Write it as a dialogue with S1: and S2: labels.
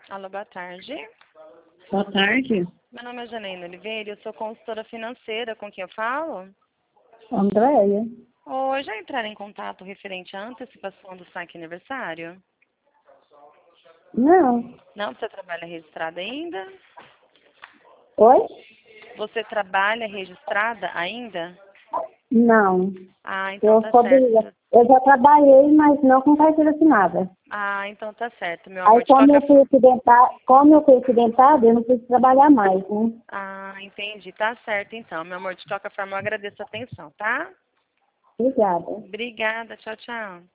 S1: Alô, boa tarde.
S2: Boa tarde.
S1: Meu nome é Janaína Oliveira, eu sou consultora financeira. Com quem eu falo?
S2: Andréia.
S1: Oi, já entraram em contato referente à antecipação do saque aniversário?
S2: Não.
S1: Não, você trabalha registrada ainda?
S2: Oi?
S1: Você trabalha registrada ainda?
S2: Não.
S1: Ah, então
S2: Eu
S1: tá
S2: poderia.
S1: certo.
S2: Eu já trabalhei, mas não com carteira assinada.
S1: Ah, então tá certo, meu
S2: Aí
S1: amor. De qualquer forma.
S2: como eu fui acidentada, eu não preciso trabalhar mais, né?
S1: Ah, entendi. Tá certo então, meu amor. De qualquer forma, eu agradeço a atenção, tá?
S2: Obrigada.
S1: Obrigada. Tchau, tchau.